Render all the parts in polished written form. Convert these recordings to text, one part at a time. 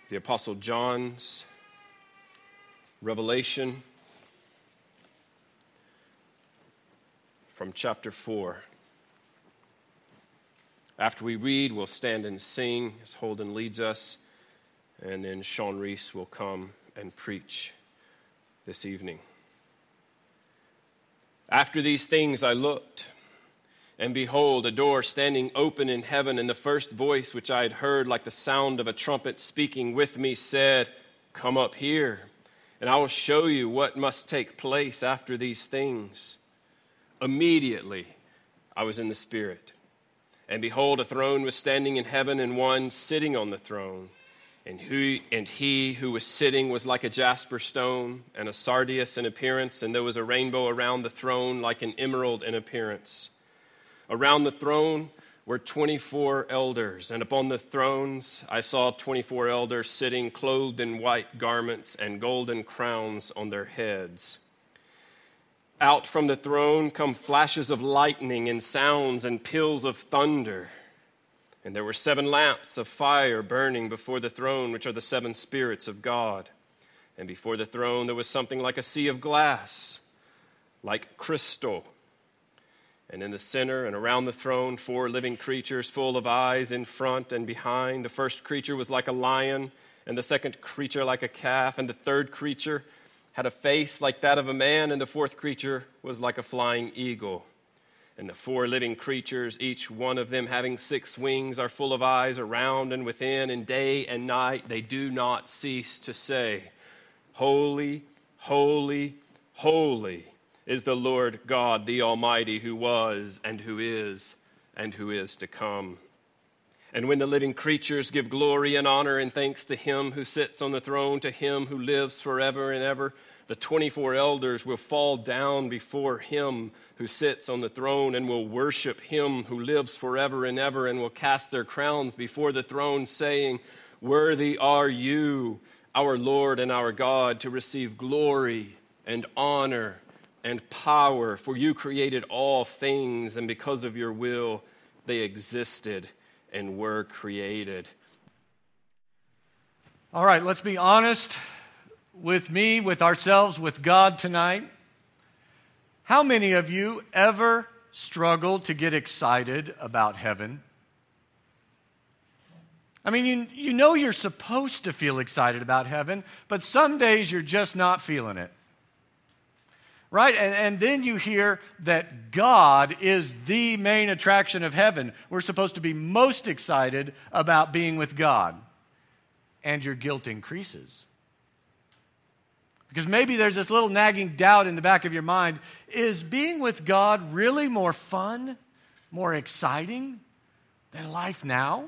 the Apostle John's Revelation from chapter 4. After we read, we'll stand and sing as Holden leads us, and then Sean Reese will come and preach this evening. After these things I looked, and behold, a door standing open in heaven, and the first voice which I had heard like the sound of a trumpet speaking with me said, "Come up here, and I will show you what must take place after these things." Immediately I was in the Spirit, and behold, a throne was standing in heaven, and one sitting on the throne. And he who was sitting was like a jasper stone and a sardius in appearance, and there was a rainbow around the throne like an emerald in appearance. Around the throne were 24 elders, and upon the thrones I saw 24 elders sitting, clothed in white garments and golden crowns on their heads. Out from the throne come flashes of lightning and sounds and peals of thunder. And there were 7 lamps of fire burning before the throne, which are the 7 spirits of God. And before the throne there was something like a sea of glass, like crystal. And in the center and around the throne, 4 living creatures full of eyes in front and behind. The first creature was like a lion, and the second creature like a calf, and the third creature had a face like that of a man, and the fourth creature was like a flying eagle. And the 4 living creatures, each one of them having 6 wings, are full of eyes around and within, and day and night they do not cease to say, "Holy, holy, holy is the Lord God, the Almighty, who was and who is to come." And when the living creatures give glory and honor and thanks to him who sits on the throne, to him who lives forever and ever, the 24 elders will fall down before him who sits on the throne and will worship him who lives forever and ever, and will cast their crowns before the throne, saying, "Worthy are you, our Lord and our God, to receive glory and honor and power, for you created all things, and because of your will they existed and were created." All right, let's be honest with me, with ourselves, with God tonight. How many of you ever struggle to get excited about heaven? I mean, you know you're supposed to feel excited about heaven, but some days you're just not feeling it. Right? And then you hear that God is the main attraction of heaven. We're supposed to be most excited about being with God. And your guilt increases. Because maybe there's this little nagging doubt in the back of your mind. Is being with God really more fun, more exciting than life now?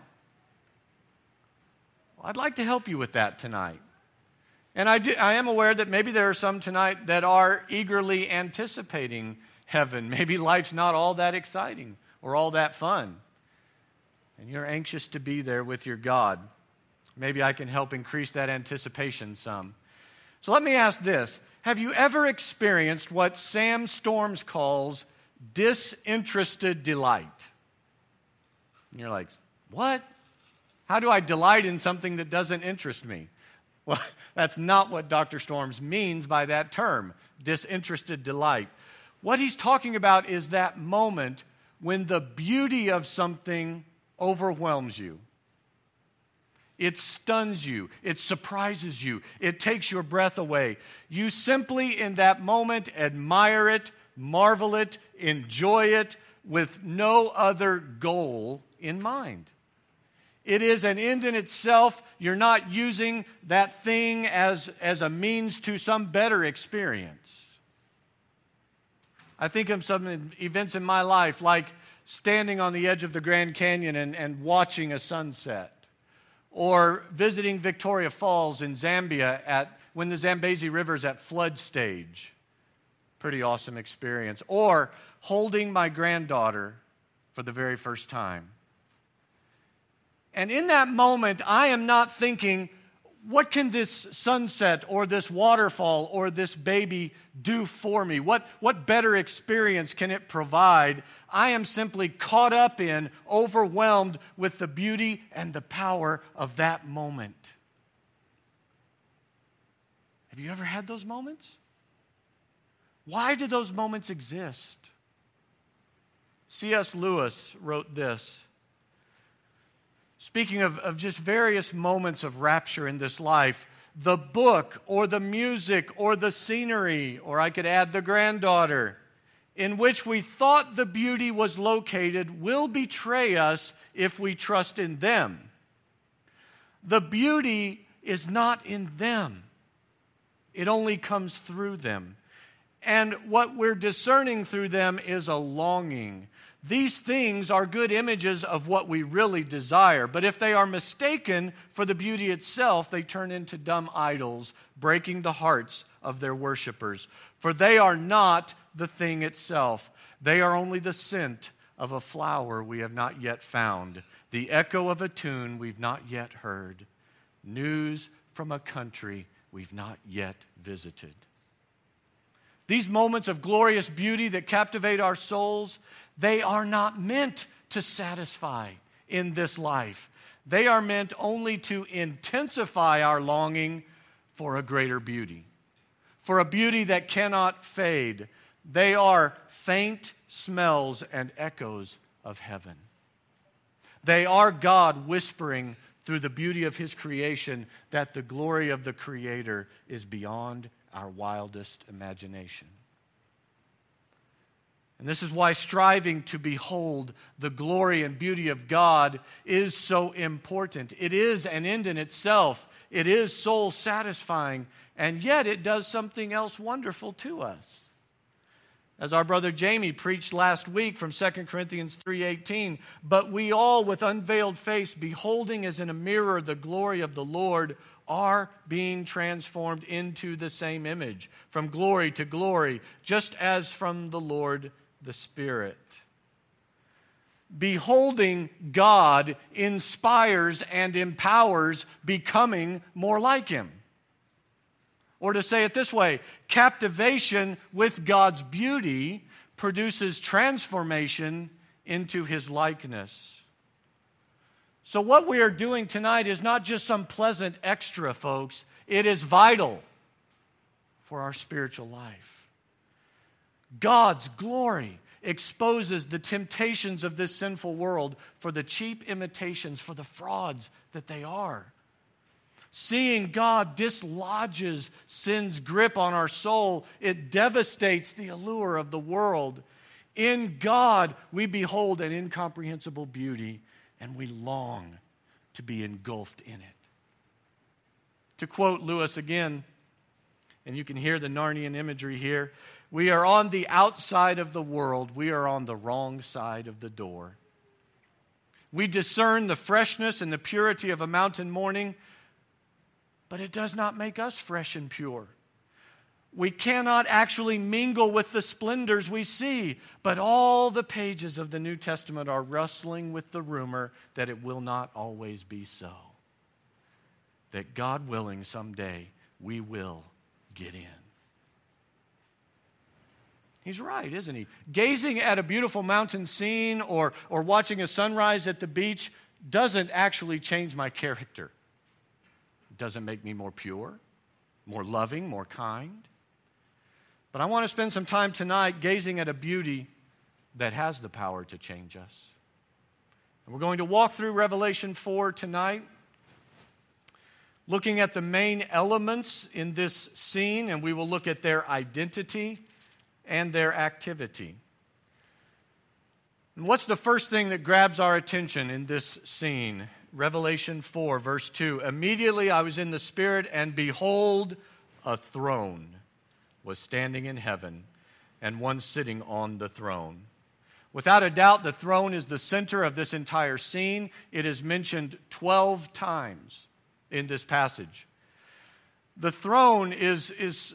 Well, I'd like to help you with that tonight. And I am aware that maybe there are some tonight that are eagerly anticipating heaven. Maybe life's not all that exciting or all that fun. And you're anxious to be there with your God. Maybe I can help increase that anticipation some. So let me ask this. Have you ever experienced what Sam Storms calls disinterested delight? And you're like, what? How do I delight in something that doesn't interest me? Well, that's not what Dr. Storms means by that term, disinterested delight. What he's talking about is that moment when the beauty of something overwhelms you. It stuns you. It surprises you. It takes your breath away. You simply, in that moment, admire it, marvel it, enjoy it with no other goal in mind. It is an end in itself. You're not using that thing as a means to some better experience. I think of some events in my life, like standing on the edge of the Grand Canyon and watching a sunset, or visiting Victoria Falls in Zambia when the Zambezi River's at flood stage. Pretty awesome experience. Or holding my granddaughter for the very first time. And in that moment, I am not thinking, what can this sunset or this waterfall or this baby do for me? What better experience can it provide? I am simply caught up in, overwhelmed with the beauty and the power of that moment. Have you ever had those moments? Why do those moments exist? C.S. Lewis wrote this. Speaking of just various moments of rapture in this life, the book or the music or the scenery, or I could add the granddaughter, in which we thought the beauty was located will betray us if we trust in them. The beauty is not in them. It only comes through them. And what we're discerning through them is a longing. These things are good images of what we really desire, but if they are mistaken for the beauty itself, they turn into dumb idols, breaking the hearts of their worshipers. For they are not the thing itself. They are only the scent of a flower we have not yet found, the echo of a tune we've not yet heard, news from a country we've not yet visited. These moments of glorious beauty that captivate our souls, they are not meant to satisfy in this life. They are meant only to intensify our longing for a greater beauty, for a beauty that cannot fade. They are faint smells and echoes of heaven. They are God whispering through the beauty of His creation that the glory of the Creator is beyond our wildest imagination. And this is why striving to behold the glory and beauty of God is so important. It is an end in itself. It is soul satisfying, and yet it does something else wonderful to us. As our brother Jamie preached last week from 2 Corinthians 3:18, but we all with unveiled face, beholding as in a mirror the glory of the Lord, are being transformed into the same image, from glory to glory, just as from the Lord the Spirit. Beholding God inspires and empowers becoming more like Him. Or to say it this way, captivation with God's beauty produces transformation into His likeness. So what we are doing tonight is not just some pleasant extra, folks. It is vital for our spiritual life. God's glory exposes the temptations of this sinful world for the cheap imitations, for the frauds that they are. Seeing God dislodges sin's grip on our soul. It devastates the allure of the world. In God, we behold an incomprehensible beauty, and we long to be engulfed in it. To quote Lewis again, and you can hear the Narnian imagery here, we are on the outside of the world. We are on the wrong side of the door. We discern the freshness and the purity of a mountain morning, but it does not make us fresh and pure. We cannot actually mingle with the splendors we see, but all the pages of the New Testament are rustling with the rumor that it will not always be so. That God willing, someday we will get in. He's right, isn't he? Gazing at a beautiful mountain scene or watching a sunrise at the beach doesn't actually change my character. It doesn't make me more pure, more loving, more kind. But I want to spend some time tonight gazing at a beauty that has the power to change us. And we're going to walk through Revelation 4 tonight, looking at the main elements in this scene, and we will look at their identity and their activity. And what's the first thing that grabs our attention in this scene? Revelation 4, verse 2. Immediately I was in the Spirit, and behold, a throne was standing in heaven, and one sitting on the throne. Without a doubt, the throne is the center of this entire scene. It is mentioned 12 times in this passage. The throne is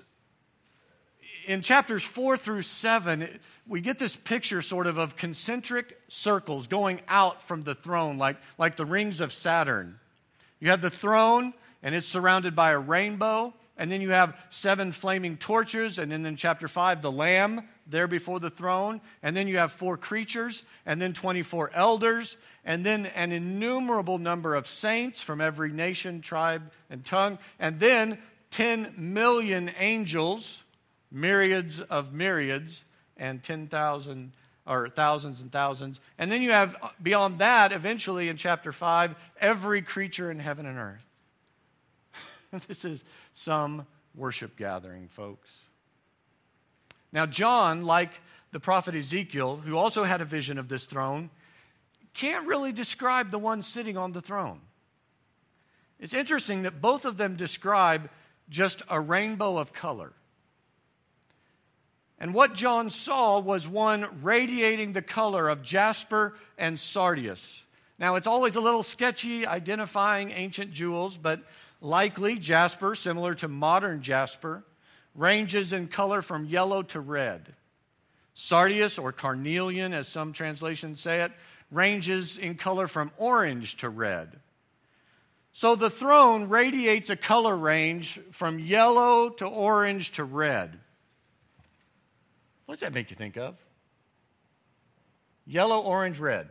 in chapters 4 through 7, we get this picture sort of concentric circles going out from the throne, like the rings of Saturn. You have the throne, and it's surrounded by a rainbow, and then you have 7 flaming torches, and then in chapter 5, the Lamb there before the throne, and then you have 4 creatures, and then 24 elders, and then an innumerable number of saints from every nation, tribe, and tongue, and then 10 million angels, myriads of myriads, and 10,000 or thousands and thousands. And then you have, beyond that, eventually in chapter 5, every creature in heaven and earth. This is some worship gathering, folks. Now, John, like the prophet Ezekiel, who also had a vision of this throne, can't really describe the one sitting on the throne. It's interesting that both of them describe just a rainbow of color. And what John saw was one radiating the color of jasper and sardius. Now, it's always a little sketchy identifying ancient jewels, but likely jasper, similar to modern jasper, ranges in color from yellow to red. Sardius, or carnelian, as some translations say it, ranges in color from orange to red. So the throne radiates a color range from yellow to orange to red. What does that make you think of? Yellow, orange, red.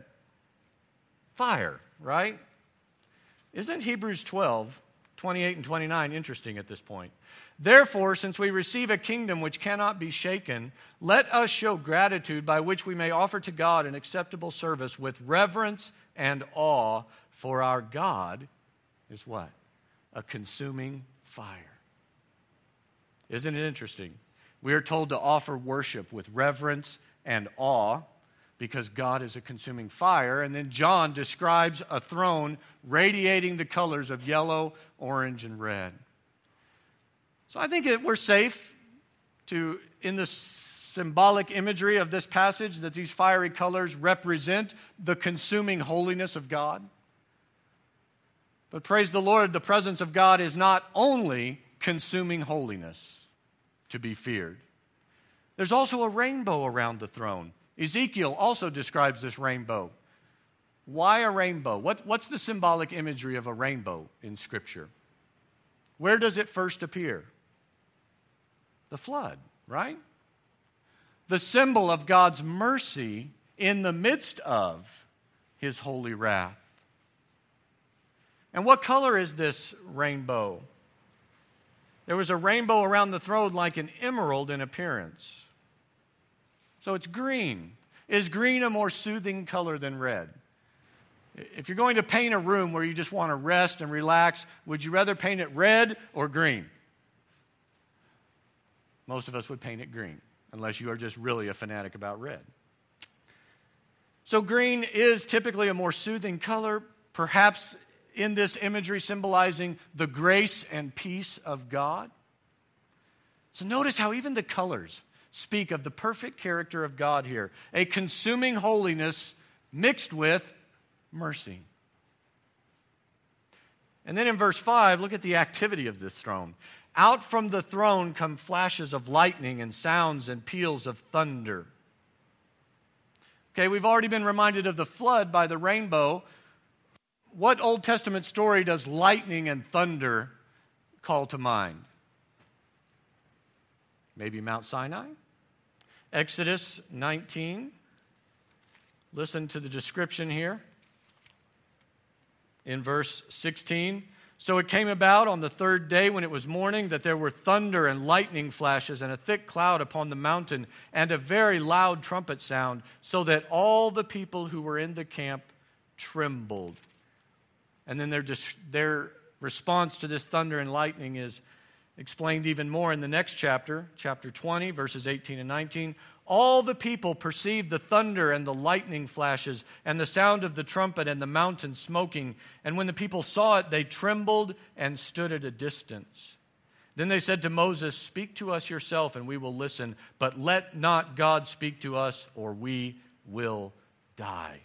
Fire, right? Isn't Hebrews 12, 28 and 29 interesting at this point? Therefore, since we receive a kingdom which cannot be shaken, let us show gratitude by which we may offer to God an acceptable service with reverence and awe, for our God is what? A consuming fire. Isn't it interesting? We are told to offer worship with reverence and awe because God is a consuming fire. And then John describes a throne radiating the colors of yellow, orange, and red. So I think we're safe to, in the symbolic imagery of this passage, that these fiery colors represent the consuming holiness of God. But praise the Lord, the presence of God is not only consuming holiness to be feared. There's also a rainbow around the throne. Ezekiel also describes this rainbow. Why a rainbow? What's the symbolic imagery of a rainbow in Scripture? Where does it first appear? The flood, right? The symbol of God's mercy in the midst of His holy wrath. And what color is this rainbow? There was a rainbow around the throne like an emerald in appearance. So it's green. Is green a more soothing color than red? If you're going to paint a room where you just want to rest and relax, would you rather paint it red or green? Most of us would paint it green, unless you are just really a fanatic about red. So green is typically a more soothing color, perhaps in this imagery symbolizing the grace and peace of God. So notice how even the colors speak of the perfect character of God here. A consuming holiness mixed with mercy. And then in verse 5, look at the activity of this throne. Out from the throne come flashes of lightning and sounds and peals of thunder. Okay, we've already been reminded of the flood by the rainbow. What Old Testament story does lightning and thunder call to mind? Maybe Mount Sinai? Exodus 19. Listen to the description here. In verse 16, so it came about on the third day when it was morning that there were thunder and lightning flashes and a thick cloud upon the mountain and a very loud trumpet sound, so that all the people who were in the camp trembled. And then their response to this thunder and lightning is explained even more in the next chapter, chapter 20, verses 18 and 19. All the people perceived the thunder and the lightning flashes and the sound of the trumpet and the mountain smoking. And when the people saw it, they trembled and stood at a distance. Then they said to Moses, "Speak to us yourself and we will listen, but let not God speak to us or we will die."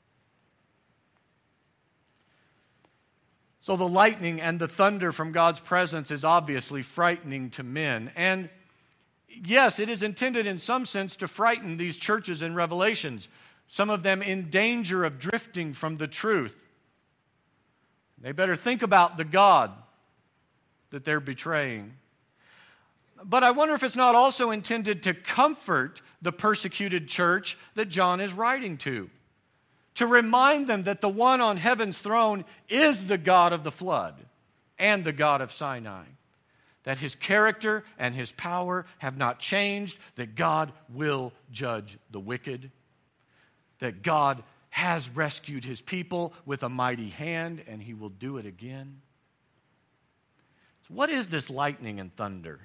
So the lightning and the thunder from God's presence is obviously frightening to men. And yes, it is intended in some sense to frighten these churches in Revelations, some of them in danger of drifting from the truth. They better think about the God that they're betraying. But I wonder if it's not also intended to comfort the persecuted church that John is writing to remind them that the one on heaven's throne is the God of the flood and the God of Sinai. that his character and his power have not changed, that God will judge the wicked, that God has rescued his people with a mighty hand, and he will do it again. So what is this lightning and thunder?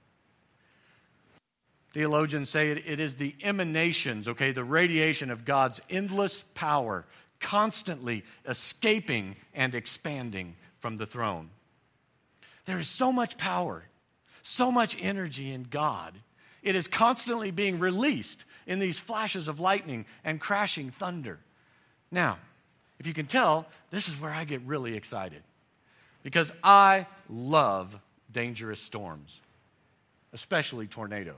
Theologians say it is the emanations, the radiation of God's endless power, constantly escaping and expanding from the throne. There is so much power, so much energy in God. It is constantly being released in these flashes of lightning and crashing thunder. Now, if you can tell, this is where I get really excited, because I love dangerous storms, especially tornadoes.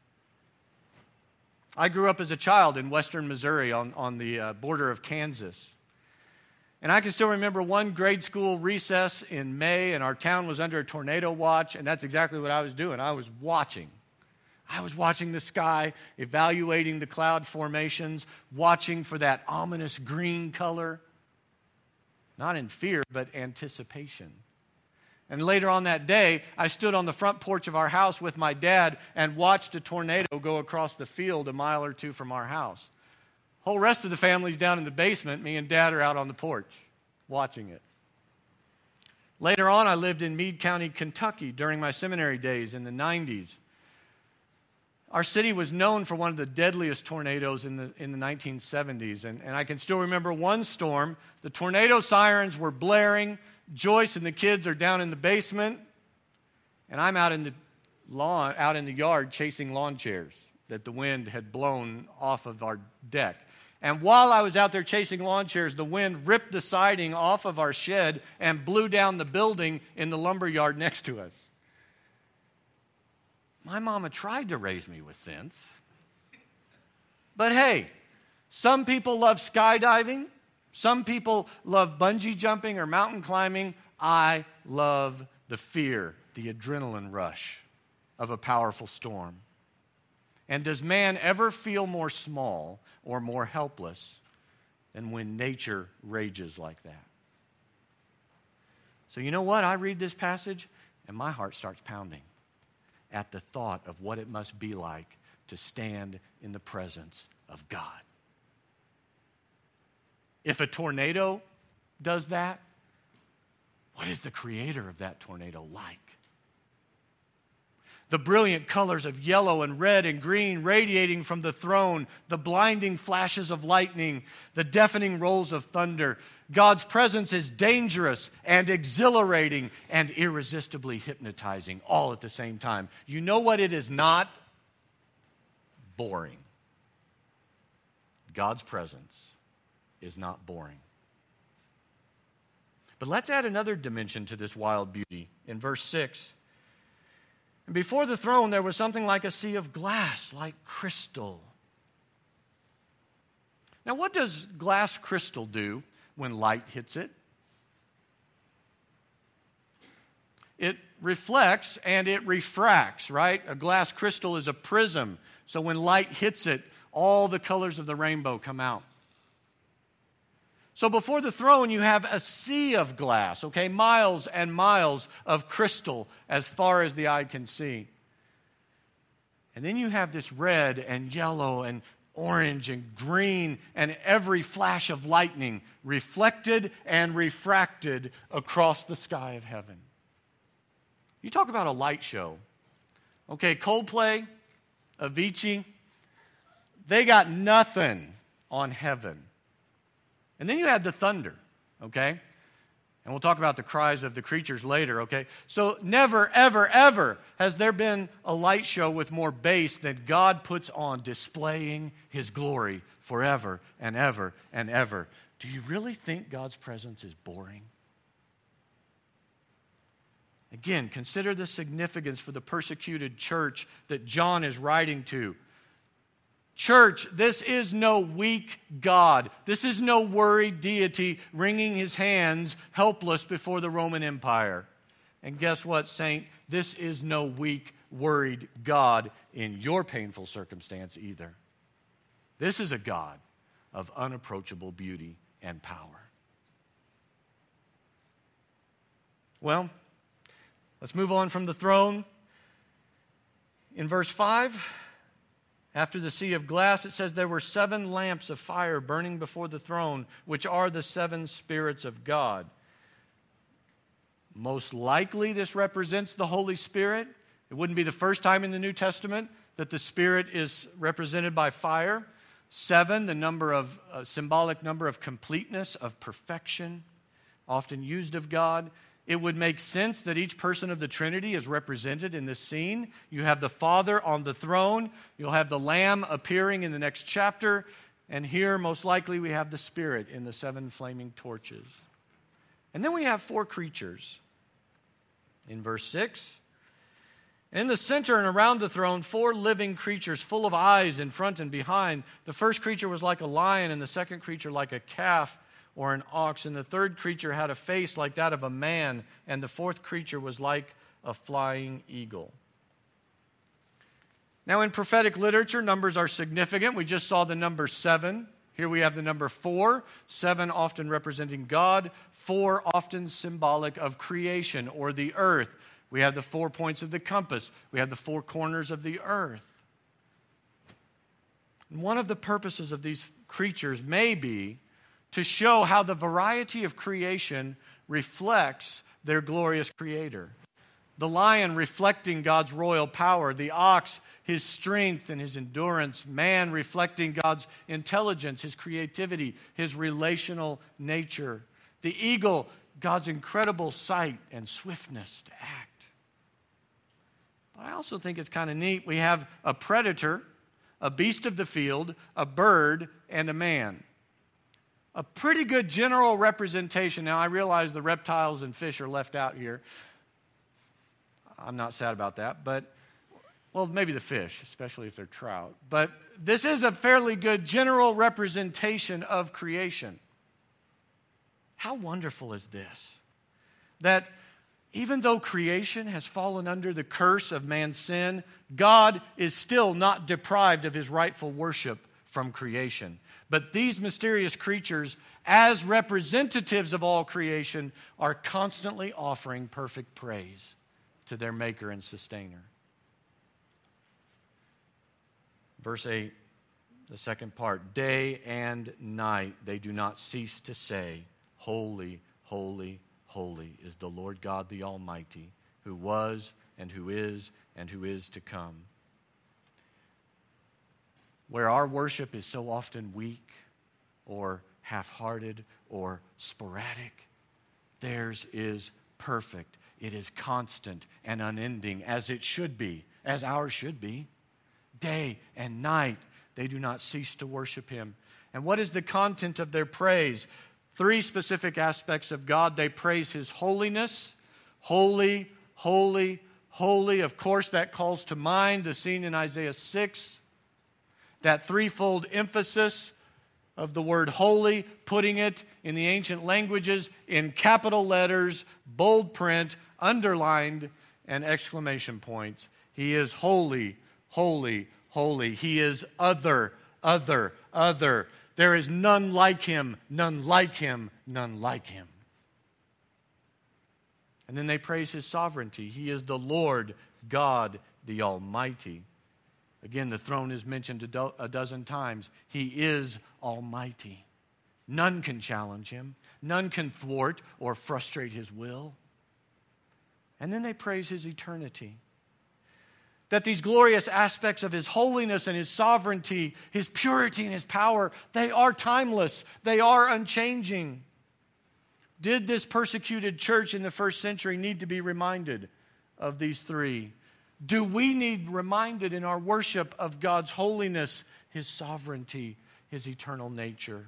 I grew up as a child in western Missouri on the border of Kansas. And I can still remember one grade school recess in May, and our town was under a tornado watch, and that's exactly what I was doing. I was watching. I was watching the sky, evaluating the cloud formations, watching for that ominous green color. Not in fear, but anticipation. And later on that day, I stood on the front porch of our house with my dad and watched a tornado go across the field a mile or two from our house. The whole rest of the family's down in the basement. Me and Dad are out on the porch watching it. Later on, I lived in Meade County, Kentucky during my seminary days in the 90s. Our city was known for one of the deadliest tornadoes in the 1970s. And I can still remember one storm. The tornado sirens were blaring. Joyce and the kids are down in the basement, and I'm out in the yard chasing lawn chairs that the wind had blown off of our deck. And while I was out there chasing lawn chairs, the wind ripped the siding off of our shed and blew down the building in the lumber yard next to us. My mama tried to raise me with sense. But hey, some people love skydiving. Some people love bungee jumping or mountain climbing. I love the fear, the adrenaline rush of a powerful storm. And does man ever feel more small or more helpless than when nature rages like that? So you know what? I read this passage and my heart starts pounding at the thought of what it must be like to stand in the presence of God. If a tornado does that, what is the creator of that tornado like? The brilliant colors of yellow and red and green radiating from the throne, the blinding flashes of lightning, the deafening rolls of thunder. God's presence is dangerous and exhilarating and irresistibly hypnotizing all at the same time. You know what it is not? Boring. God's presence is not boring. But let's add another dimension to this wild beauty. In verse 6, and before the throne there was something like a sea of glass, like crystal. Now what does glass crystal do when light hits it? It reflects and it refracts, right? A glass crystal is a prism. So when light hits it, all the colors of the rainbow come out. So before the throne, you have a sea of glass, miles and miles of crystal as far as the eye can see. And then you have this red and yellow and orange and green and every flash of lightning reflected and refracted across the sky of heaven. You talk about a light show. Coldplay, Avicii, they got nothing on heaven. And then you had the thunder, And we'll talk about the cries of the creatures later, So never, ever, ever has there been a light show with more bass than God puts on displaying His glory forever and ever and ever. Do you really think God's presence is boring? Again, consider the significance for the persecuted church that John is writing to. Church, this is no weak God. This is no worried deity wringing his hands helpless before the Roman Empire. And guess what, saint? This is no weak, worried God in your painful circumstance either. This is a God of unapproachable beauty and power. Well, Let's move on from the throne. In verse 5, after the sea of glass, it says, there were 7 lamps of fire burning before the throne, which are the 7 spirits of God. Most likely this represents the Holy Spirit. It wouldn't be the first time in the New Testament that the Spirit is represented by fire. 7, the number of symbolic number of completeness, of perfection, often used of God. It would make sense that each person of the Trinity is represented in this scene. You have the Father on the throne. You'll have the Lamb appearing in the next chapter. And here, most likely, we have the Spirit in the 7 flaming torches. And then we have 4 creatures. In verse 6, in the center and around the throne, 4 living creatures full of eyes in front and behind. The first creature was like a lion, and the second creature like a calf or an ox, and the third creature had a face like that of a man, and the fourth creature was like a flying eagle. Now, in prophetic literature, numbers are significant. We just saw the number 7. Here we have the number 4, 7 often representing God, 4 often symbolic of creation or the earth. We have the 4 points of the compass. We have the 4 corners of the earth. And one of the purposes of these creatures may be to show how the variety of creation reflects their glorious Creator. The lion reflecting God's royal power, the ox, his strength and his endurance, man reflecting God's intelligence, his creativity, his relational nature, the eagle, God's incredible sight and swiftness to act. But I also think it's kind of neat. We have a predator, a beast of the field, a bird, and a man. A pretty good general representation. Now, I realize the reptiles and fish are left out here. I'm not sad about that, but, well, maybe the fish, especially if they're trout. But this is a fairly good general representation of creation. How wonderful is this? That even though creation has fallen under the curse of man's sin, God is still not deprived of his rightful worship from creation. But these mysterious creatures, as representatives of all creation, are constantly offering perfect praise to their Maker and Sustainer. Verse 8, the second part, day and night they do not cease to say, holy, holy, holy is the Lord God the Almighty, who was and who is to come. Where our worship is so often weak or half-hearted or sporadic, theirs is perfect. It is constant and unending, as it should be, as ours should be. Day and night, they do not cease to worship Him. And what is the content of their praise? 3 specific aspects of God. They praise His holiness. Holy, holy, holy. Of course, that calls to mind the scene in Isaiah 6. That threefold emphasis of the word holy, putting it in the ancient languages in capital letters, bold print, underlined, and exclamation points. He is holy, holy, holy. He is other, other, other. There is none like Him, none like Him, none like Him. And then they praise His sovereignty. He is the Lord God, the Almighty. Again, the throne is mentioned a dozen times. He is almighty. None can challenge Him. None can thwart or frustrate His will. And then they praise His eternity. That these glorious aspects of His holiness and His sovereignty, His purity and His power, they are timeless. They are unchanging. Did this persecuted church in the first century need to be reminded of these 3? Do we need reminded in our worship of God's holiness, His sovereignty, His eternal nature?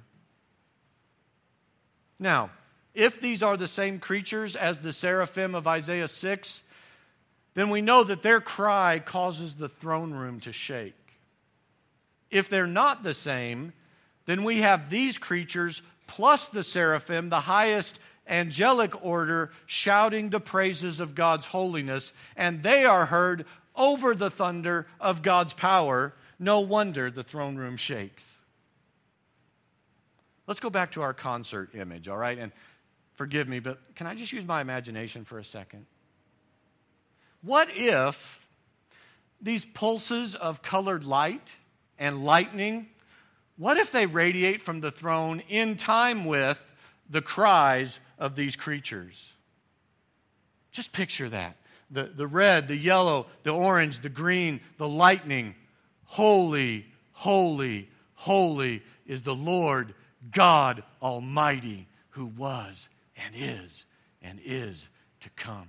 Now, if these are the same creatures as the seraphim of Isaiah 6, then we know that their cry causes the throne room to shake. If they're not the same, then we have these creatures plus the seraphim, the highest angelic order, shouting the praises of God's holiness, and they are heard over the thunder of God's power. No wonder the throne room shakes. Let's go back to our concert image, all right? And forgive me, but can I just use my imagination for a second? What if these pulses of colored light and lightning, what if they radiate from the throne in time with the cries of these creatures? Just picture that. The red, the yellow, the orange, the green, the lightning. Holy, holy, holy is the Lord God Almighty, who was and is to come.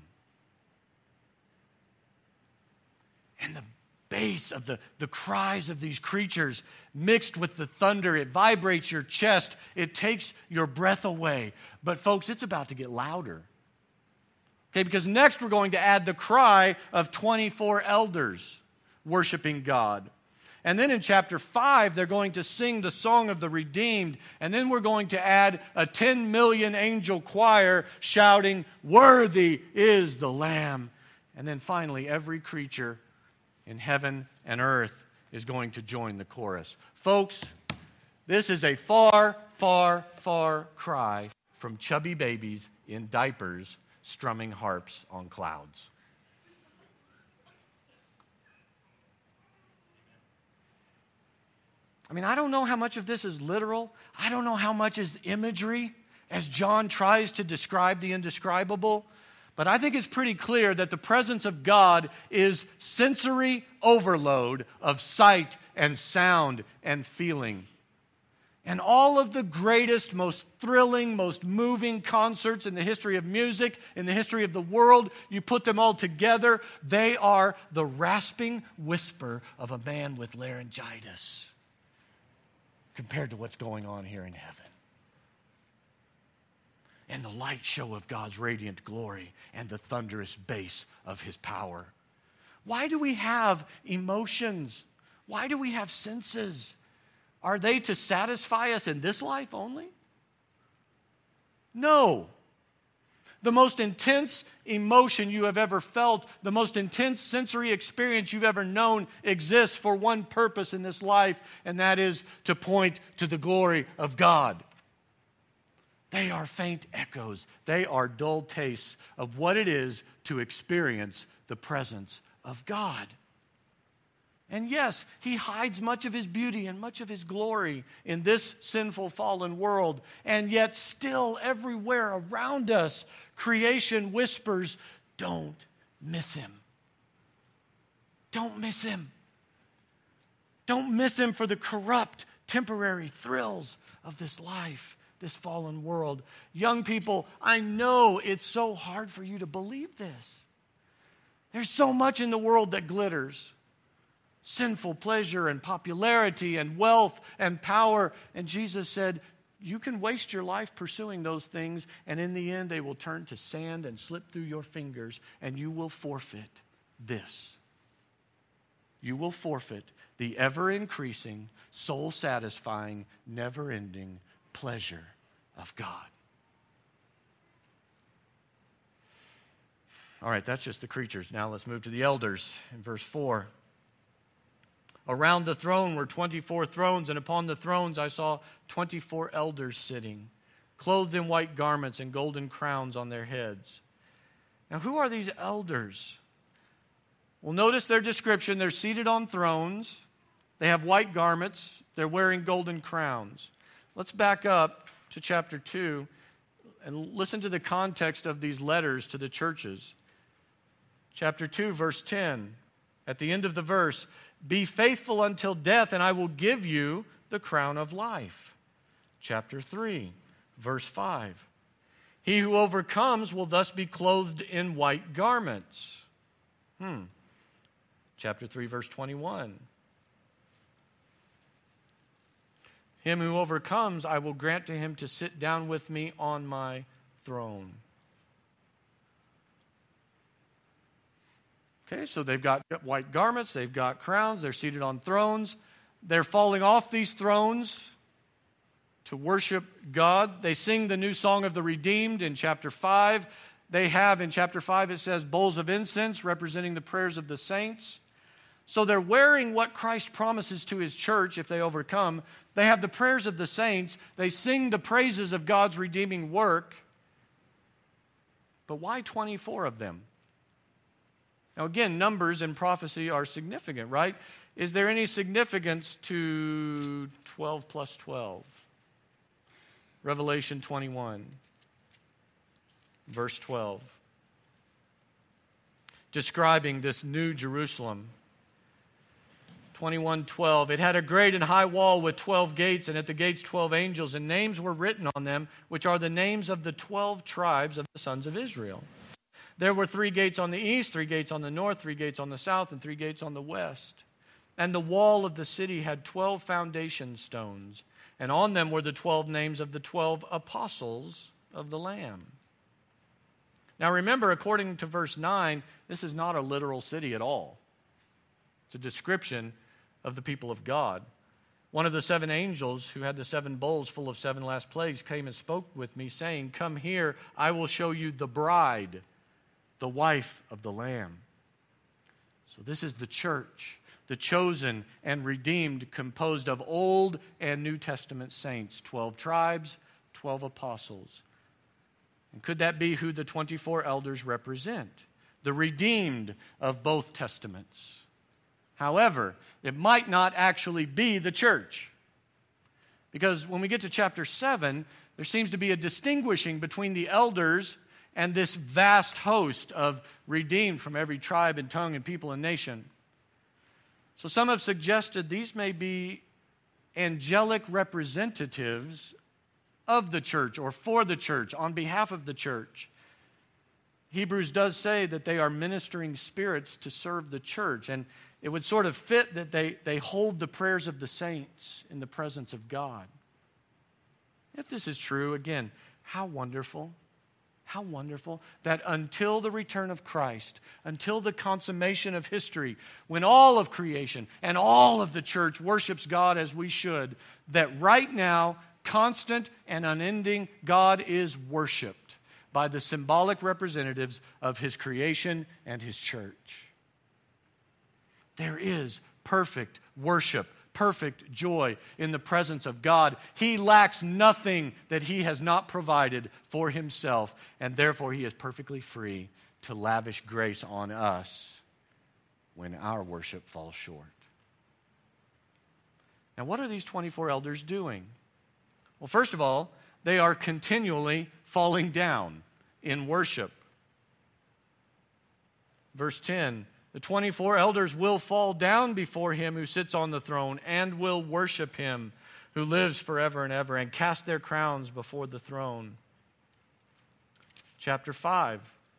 And the bass of the cries of these creatures mixed with the thunder, it vibrates your chest, it takes your breath away. But folks, it's about to get louder. Okay, because next we're going to add the cry of 24 elders worshiping God. And then in chapter 5, they're going to sing the song of the redeemed. And then we're going to add a 10 million angel choir shouting, "Worthy is the Lamb." And then finally, every creature in heaven and earth is going to join the chorus. Folks, this is a far, far, far cry from chubby babies in diapers strumming harps on clouds. I mean, I don't know how much of this is literal. I don't know how much is imagery as John tries to describe the indescribable. But I think it's pretty clear that the presence of God is sensory overload of sight and sound and feeling. And all of the greatest, most thrilling, most moving concerts in the history of music, in the history of the world, you put them all together, they are the rasping whisper of a man with laryngitis compared to what's going on here in heaven. And the light show of God's radiant glory and the thunderous bass of His power. Why do we have emotions? Why do we have senses? Are they to satisfy us in this life only? No. The most intense emotion you have ever felt, the most intense sensory experience you've ever known exists for one purpose in this life, and that is to point to the glory of God. They are faint echoes. They are dull tastes of what it is to experience the presence of God. And yes, He hides much of His beauty and much of His glory in this sinful, fallen world. And yet still everywhere around us, creation whispers, don't miss Him. Don't miss Him. Don't miss Him for the corrupt, temporary thrills of this life, this fallen world. Young people, I know it's so hard for you to believe this. There's so much in the world that glitters. Sinful pleasure and popularity and wealth and power. And Jesus said, you can waste your life pursuing those things, and in the end they will turn to sand and slip through your fingers, and you will forfeit this. You will forfeit the ever-increasing, soul-satisfying, never-ending pleasure of God. All right, that's just the creatures. Now let's move to the elders in verse 4. Around the throne were 24 thrones, and upon the thrones I saw 24 elders sitting, clothed in white garments and golden crowns on their heads. Now, who are these elders? Well, notice their description. They're seated on thrones. They have white garments. They're wearing golden crowns. Let's back up to chapter 2 and listen to the context of these letters to the churches. Chapter 2, verse 10. At the end of the verse, be faithful until death, and I will give you the crown of life. Chapter 3, verse 5. He who overcomes will thus be clothed in white garments. Chapter 3, verse 21. Him who overcomes, I will grant to him to sit down with me on my throne. Okay, so they've got white garments, they've got crowns, they're seated on thrones. They're falling off these thrones to worship God. They sing the new song of the redeemed in chapter 5. They have, in chapter 5, it says, bowls of incense representing the prayers of the saints. So they're wearing what Christ promises to His church if they overcome. They have the prayers of the saints. They sing the praises of God's redeeming work. But why 24 of them? Now again, numbers in prophecy are significant, right? Is there any significance to 12 plus 12? Revelation 21, verse 12. Describing this new Jerusalem. 21:12. It had a great and high wall with 12 gates, and at the gates 12 angels, and names were written on them, which are the names of the 12 tribes of the sons of Israel. There were 3 gates on the east, 3 gates on the north, 3 gates on the south, and 3 gates on the west. And the wall of the city had 12 foundation stones, and on them were the 12 names of the 12 apostles of the Lamb. Now remember, according to verse 9, this is not a literal city at all. It's a description of the people of God. One of the 7 angels who had the 7 bowls full of 7 last plagues came and spoke with me, saying, "Come here, I will show you the bride, the wife of the Lamb." So this is the church, the chosen and redeemed, composed of Old and New Testament saints, 12 tribes, 12 apostles. And could that be who the 24 elders represent? The redeemed of both testaments. However, it might not actually be the church. Because when we get to chapter 7, there seems to be a distinguishing between the elders and this vast host of redeemed from every tribe and tongue and people and nation. So some have suggested these may be angelic representatives of the church or for the church, on behalf of the church. Hebrews does say that they are ministering spirits to serve the church, and it would sort of fit that they hold the prayers of the saints in the presence of God. If this is true, again, how wonderful that until the return of Christ, until the consummation of history, when all of creation and all of the church worships God as we should, that right now, constant and unending, God is worshiped by the symbolic representatives of His creation and His church. There is perfect worship, perfect joy in the presence of God. He lacks nothing that He has not provided for Himself, and therefore He is perfectly free to lavish grace on us when our worship falls short. Now, what are these 24 elders doing? Well, first of all, they are continually falling down in worship. Verse 10, the 24 elders will fall down before Him who sits on the throne and will worship Him who lives forever and ever, and cast their crowns before the throne. Chapter 5,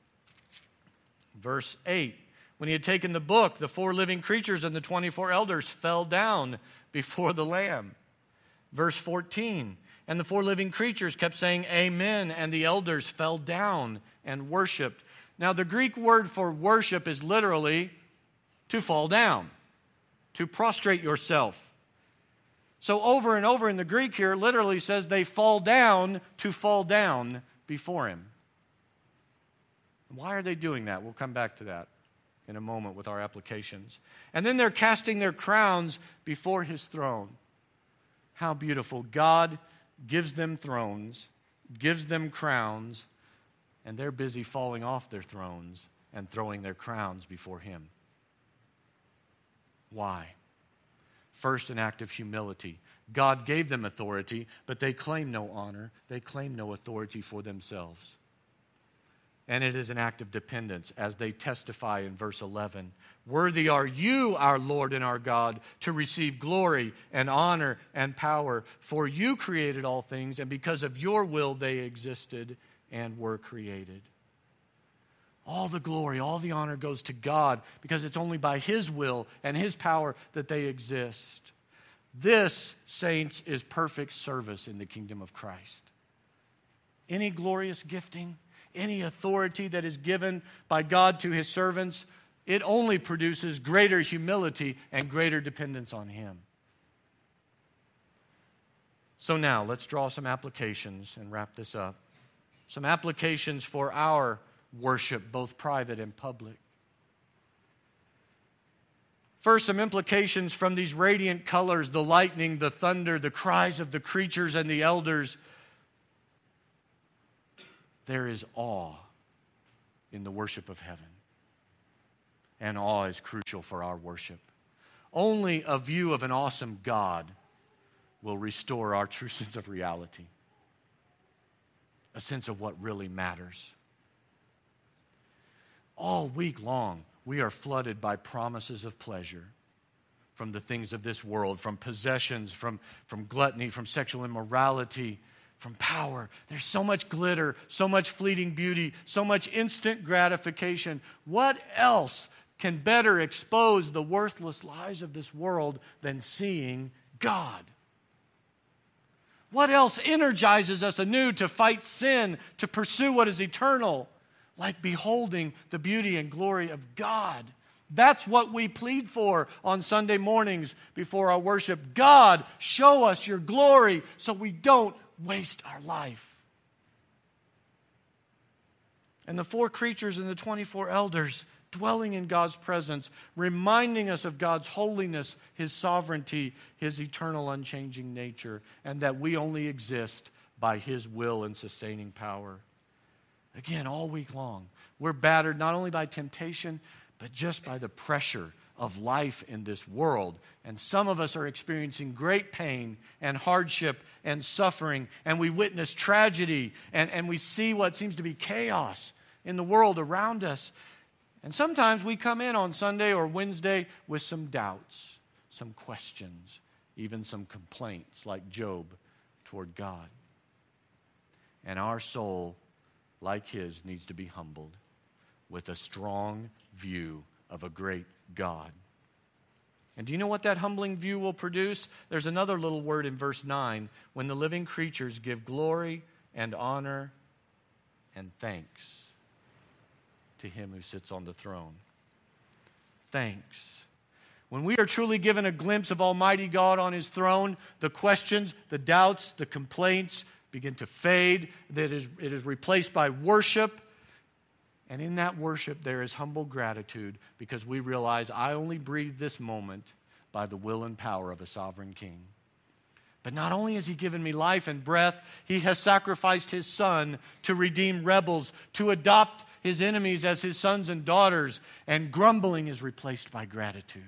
verse 8. When He had taken the book, the 4 living creatures and the 24 elders fell down before the Lamb. Verse 14. And the 4 living creatures kept saying, "Amen," and the elders fell down and worshiped. Now, the Greek word for worship is literally to fall down, to prostrate yourself. So over and over in the Greek here, literally says they fall down to fall down before Him. Why are they doing that? We'll come back to that in a moment with our applications. And then they're casting their crowns before His throne. How beautiful. God gives them thrones, gives them crowns, and they're busy falling off their thrones and throwing their crowns before Him. Why? First, an act of humility. God gave them authority, but they claim no honor. They claim no authority for themselves. And it is an act of dependence, as they testify in verse 11. "Worthy are you, our Lord and our God, to receive glory and honor and power, for you created all things, and because of your will they existed and were created." All the glory, all the honor goes to God, because it's only by His will and His power that they exist. This, saints, is perfect service in the kingdom of Christ. Any glorious gifting, any authority that is given by God to His servants, it only produces greater humility and greater dependence on Him. So now, let's draw some applications and wrap this up. Some applications for our worship, both private and public. First, some implications from these radiant colors, the lightning, the thunder, the cries of the creatures and the elders. There is awe in the worship of heaven. and awe is crucial for our worship. Only a view of an awesome God will restore our true sense of reality, a sense of what really matters. All week long, we are flooded by promises of pleasure from the things of this world, from possessions, from gluttony, from sexual immorality, from power. There's so much glitter, so much fleeting beauty, so much instant gratification. What else can better expose the worthless lies of this world than seeing God? What else energizes us anew to fight sin, to pursue what is eternal, like beholding the beauty and glory of God? That's what we plead for on Sunday mornings before our worship. God, show us your glory so we don't waste our life. And the 4 creatures and the 24 elders dwelling in God's presence, reminding us of God's holiness, His sovereignty, His eternal unchanging nature, and that we only exist by His will and sustaining power. Again, all week long, we're battered not only by temptation, but just by the pressure of life in this world. And some of us are experiencing great pain and hardship and suffering, and we witness tragedy, and we see what seems to be chaos in the world around us. And sometimes we come in on Sunday or Wednesday with some doubts, some questions, even some complaints like Job toward God. And our soul, like his, needs to be humbled with a strong view of a great God. And do you know what that humbling view will produce? There's another little word in verse 9. When the living creatures give glory and honor and thanks to Him who sits on the throne. Thanks. When we are truly given a glimpse of Almighty God on His throne, the questions, the doubts, the complaints begin to fade. It is replaced by worship. And in that worship, there is humble gratitude because we realize I only breathe this moment by the will and power of a sovereign King. But not only has He given me life and breath, He has sacrificed His Son to redeem rebels, to adopt His enemies as His sons and daughters, and grumbling is replaced by gratitude.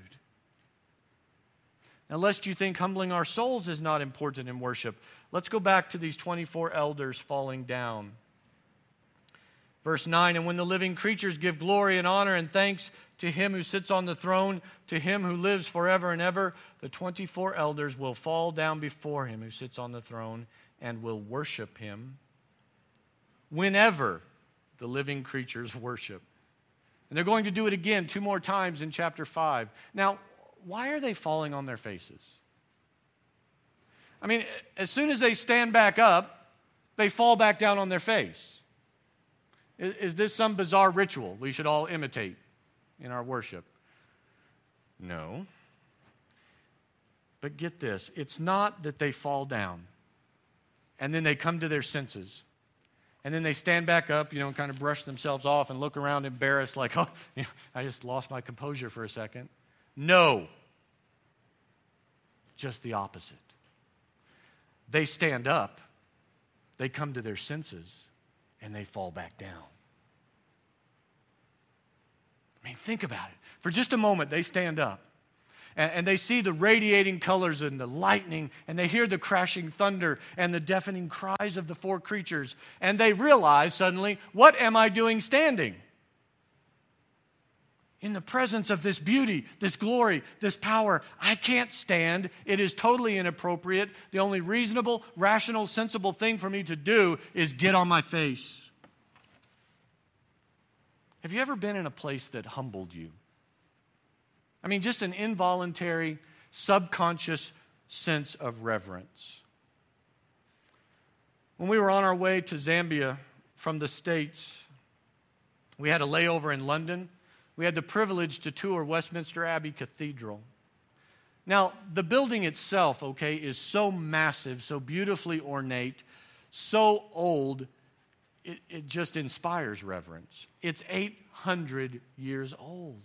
Now, lest you think humbling our souls is not important in worship, let's go back to these 24 elders falling down. Verse 9, and when the living creatures give glory and honor and thanks to Him who sits on the throne, to Him who lives forever and ever, the 24 elders will fall down before Him who sits on the throne and will worship Him whenever the living creatures worship. And they're going to do it again 2 more times in chapter 5. Now, why are they falling on their faces? I mean, as soon as they stand back up, they fall back down on their face. Is this some bizarre ritual we should all imitate in our worship? No. But get this, it's not that they fall down and then they come to their senses and then they stand back up, and kind of brush themselves off and look around embarrassed like, oh, I just lost my composure for a second. No. Just the opposite. They stand up, they come to their senses, and they fall back down. I mean, think about it. For just a moment, they stand up, and they see the radiating colors and the lightning, and they hear the crashing thunder and the deafening cries of the 4 creatures, and they realize suddenly, what am I doing standing? In the presence of this beauty, this glory, this power, I can't stand. It is totally inappropriate. The only reasonable, rational, sensible thing for me to do is get on my face. Have you ever been in a place that humbled you? I mean, just an involuntary, subconscious sense of reverence. When we were on our way to Zambia from the States, we had a layover in London. We had the privilege to tour Westminster Abbey Cathedral. Now, the building itself, is so massive, so beautifully ornate, so old, it just inspires reverence. It's 800 years old.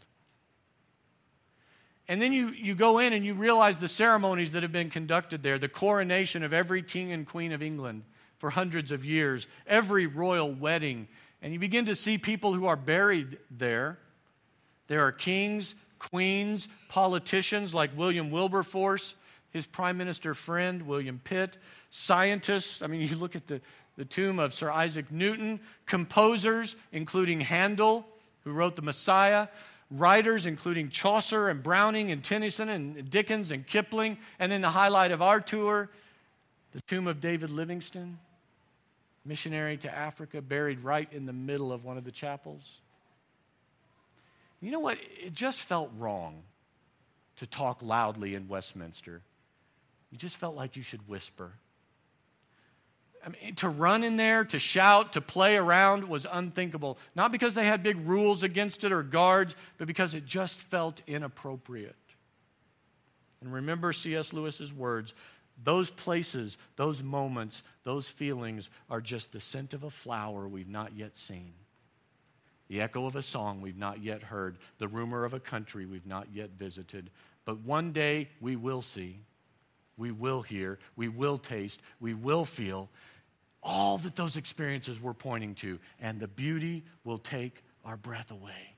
And then you go in and you realize the ceremonies that have been conducted there, the coronation of every king and queen of England for hundreds of years, every royal wedding, and you begin to see people who are buried there. There are kings, queens, politicians like William Wilberforce, his prime minister friend, William Pitt, scientists. I mean, you look at the tomb of Sir Isaac Newton, composers, including Handel, who wrote The Messiah, writers, including Chaucer and Browning and Tennyson and Dickens and Kipling, and then the highlight of our tour, the tomb of David Livingstone, missionary to Africa, buried right in the middle of one of the chapels. You know what? It just felt wrong to talk loudly in Westminster. You just felt like you should whisper. I mean, to run in there, to shout, to play around was unthinkable. Not because they had big rules against it or guards, but because it just felt inappropriate. And remember C.S. Lewis's words, those places, those moments, those feelings are just the scent of a flower we've not yet seen, the echo of a song we've not yet heard, the rumor of a country we've not yet visited. But one day we will see, we will hear, we will taste, we will feel all that those experiences were pointing to, and the beauty will take our breath away.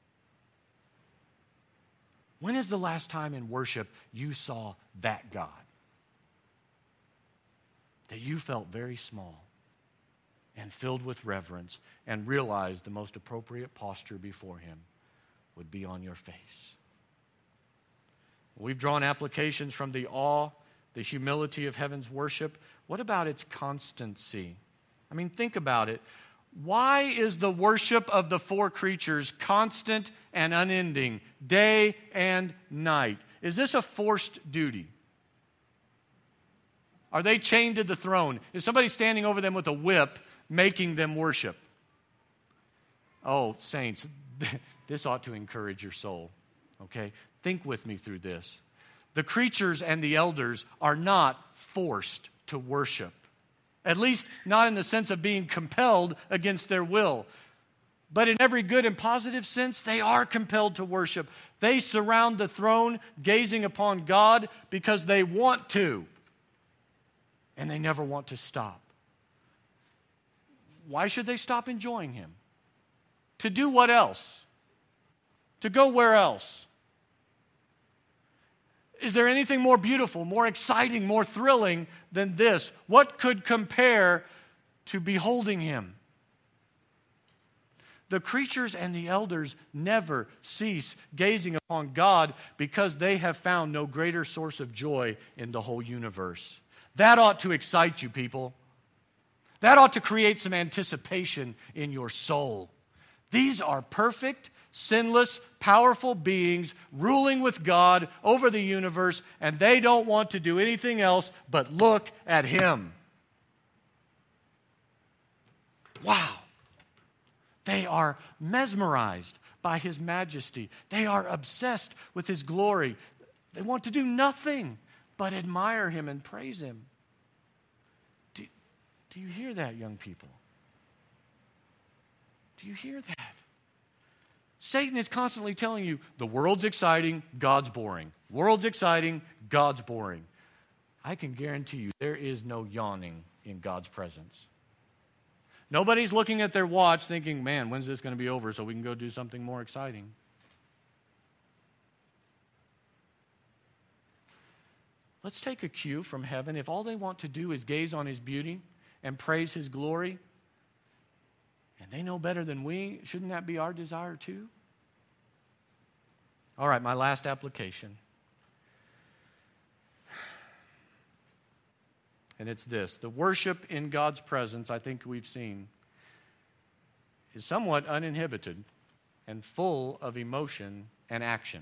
When is the last time in worship you saw that God? That you felt very small and filled with reverence and realized the most appropriate posture before Him would be on your face. We've drawn applications from the awe, the humility of heaven's worship. What about its constancy? I mean, think about it. Why is the worship of the four creatures constant and unending, day and night? Is this a forced duty? Are they chained to the throne? Is somebody standing over them with a whip making them worship? Oh, saints, this ought to encourage your soul. Okay? Think with me through this. The creatures and the elders are not forced to worship. At least not in the sense of being compelled against their will. But in every good and positive sense, they are compelled to worship. They surround the throne gazing upon God because they want to. And they never want to stop. Why should they stop enjoying Him? To do what else? To go where else? Is there anything more beautiful, more exciting, more thrilling than this? What could compare to beholding Him? The creatures and the elders never cease gazing upon God because they have found no greater source of joy in the whole universe. That ought to excite you, people. That ought to create some anticipation in your soul. These are perfect, sinless, powerful beings ruling with God over the universe, and they don't want to do anything else but look at Him. Wow. They are mesmerized by His majesty. They are obsessed with His glory. They want to do nothing but admire Him and praise Him. Do you hear that, young people? Do you hear that? Satan is constantly telling you, the world's exciting, God's boring. World's exciting, God's boring. I can guarantee you there is no yawning in God's presence. Nobody's looking at their watch thinking, man, when's this going to be over so we can go do something more exciting? Let's take a cue from heaven. If all they want to do is gaze on His beauty and praise His glory, and they know better than we, shouldn't that be our desire too? All right, my last application. And it's this. The worship in God's presence, I think we've seen, is somewhat uninhibited and full of emotion and action.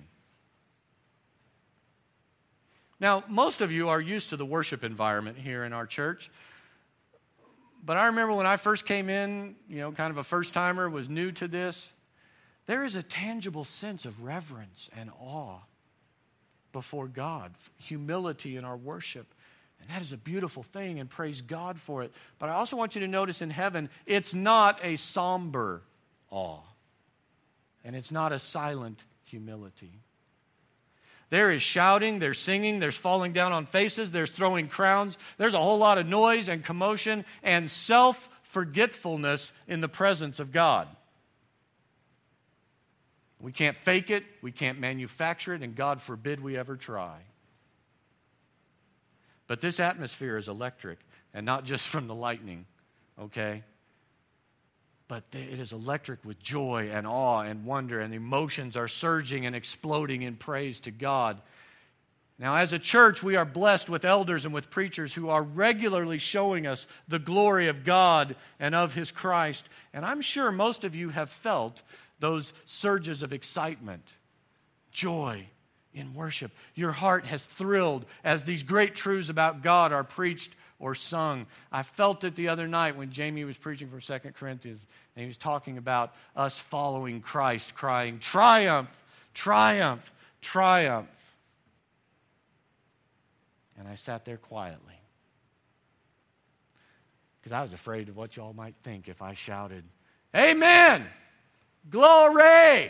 Now, most of you are used to the worship environment here in our church. But I remember when I first came in, kind of a first-timer, was new to this. There is a tangible sense of reverence and awe before God, humility in our worship. And that is a beautiful thing, and praise God for it. But I also want you to notice in heaven, it's not a somber awe. And it's not a silent humility. There is shouting, there's singing, there's falling down on faces, there's throwing crowns. There's a whole lot of noise and commotion and self-forgetfulness in the presence of God. We can't fake it, we can't manufacture it, and God forbid we ever try. But this atmosphere is electric, and not just from the lightning, okay? But it is electric with joy and awe and wonder, and emotions are surging and exploding in praise to God. Now, as a church, we are blessed with elders and with preachers who are regularly showing us the glory of God and of His Christ. And I'm sure most of you have felt those surges of excitement, joy in worship. Your heart has thrilled as these great truths about God are preached or sung. I felt it the other night when Jamie was preaching from 2 Corinthians, and he was talking about us following Christ, crying, "Triumph, triumph, triumph." And I sat there quietly because I was afraid of what y'all might think if I shouted, "Amen! Glory!"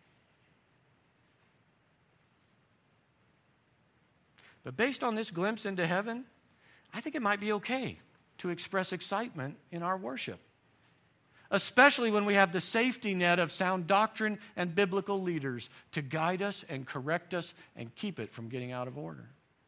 But based on this glimpse into heaven, I think it might be okay to express excitement in our worship, especially when we have the safety net of sound doctrine and biblical leaders to guide us and correct us and keep it from getting out of order.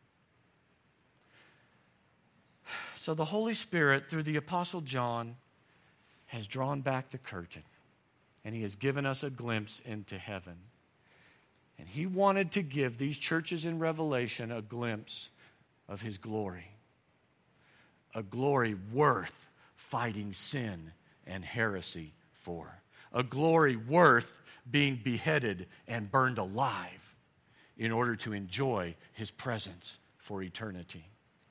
So the Holy Spirit, through the Apostle John, has drawn back the curtain, and he has given us a glimpse into heaven. And he wanted to give these churches in Revelation a glimpse of his glory, a glory worth fighting sin and heresy for, a glory worth being beheaded and burned alive in order to enjoy his presence for eternity.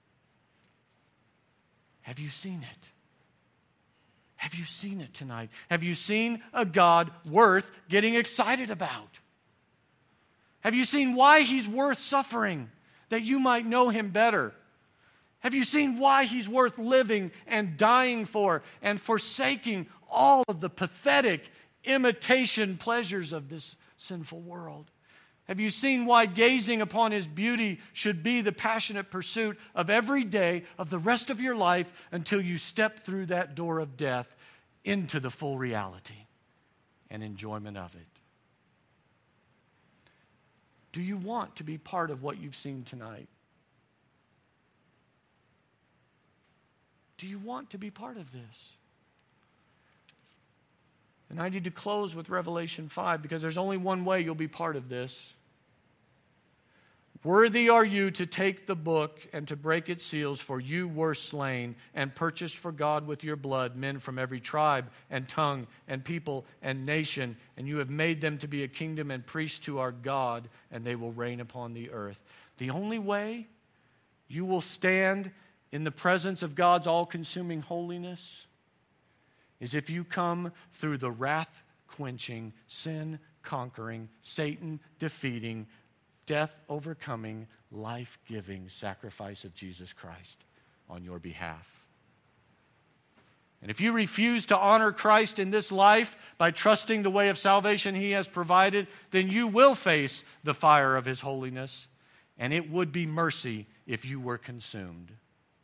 Have you seen it? Have you seen it tonight? Have you seen a God worth getting excited about? Have you seen why He's worth suffering, that you might know Him better? Have you seen why He's worth living and dying for and forsaking all of the pathetic imitation pleasures of this sinful world? Have you seen why gazing upon His beauty should be the passionate pursuit of every day of the rest of your life until you step through that door of death into the full reality and enjoyment of it? Do you want to be part of what you've seen tonight? Do you want to be part of this? And I need to close with Revelation 5 because there's only one way you'll be part of this. Worthy are you to take the book and to break its seals, for you were slain and purchased for God with your blood men from every tribe and tongue and people and nation, and you have made them to be a kingdom and priests to our God, and they will reign upon the earth. The only way you will stand in the presence of God's all-consuming holiness is if you come through the wrath-quenching, sin-conquering, Satan-defeating, death-overcoming, life-giving sacrifice of Jesus Christ on your behalf. And if you refuse to honor Christ in this life by trusting the way of salvation He has provided, then you will face the fire of His holiness, and it would be mercy if you were consumed,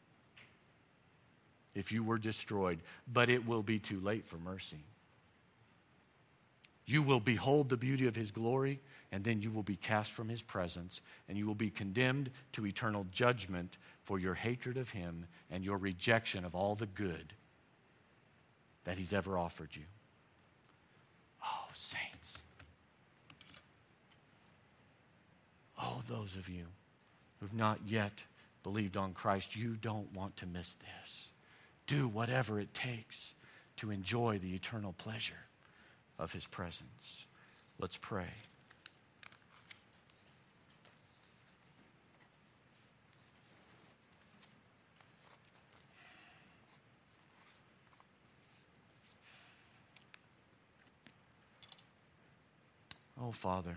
if you were destroyed. But it will be too late for mercy. You will behold the beauty of His glory, and then you will be cast from His presence, and you will be condemned to eternal judgment for your hatred of Him and your rejection of all the good that He's ever offered you. Oh, saints. Oh, those of you who've not yet believed on Christ, you don't want to miss this. Do whatever it takes to enjoy the eternal pleasure of His presence. Let's pray. Oh, Father,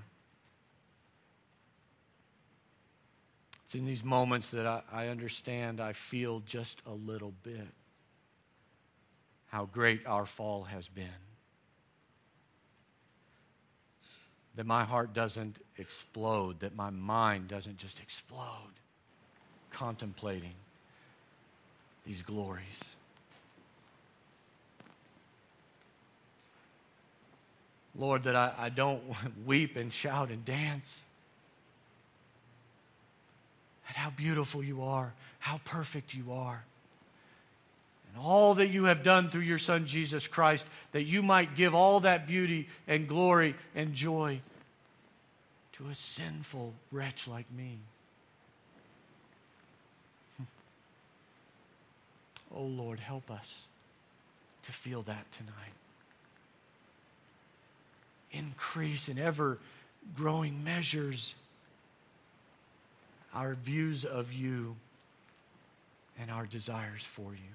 it's in these moments that I understand, I feel just a little bit how great our fall has been. That my heart doesn't explode, that my mind doesn't just explode contemplating these glories. Lord, that I don't weep and shout and dance. At how beautiful you are, how perfect you are. And all that you have done through your Son, Jesus Christ, that you might give all that beauty and glory and joy to a sinful wretch like me. Oh, Lord, help us to feel that tonight. Increase in ever-growing measures our views of you and our desires for you.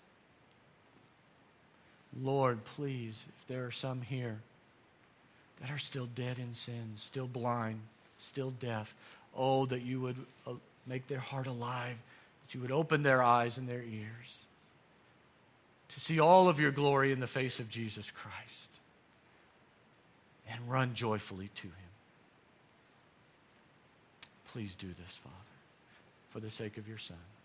Lord, please, if there are some here that are still dead in sin, still blind, still deaf, oh, that you would make their heart alive, that you would open their eyes and their ears to see all of your glory in the face of Jesus Christ and run joyfully to him. Please do this, Father, for the sake of your Son.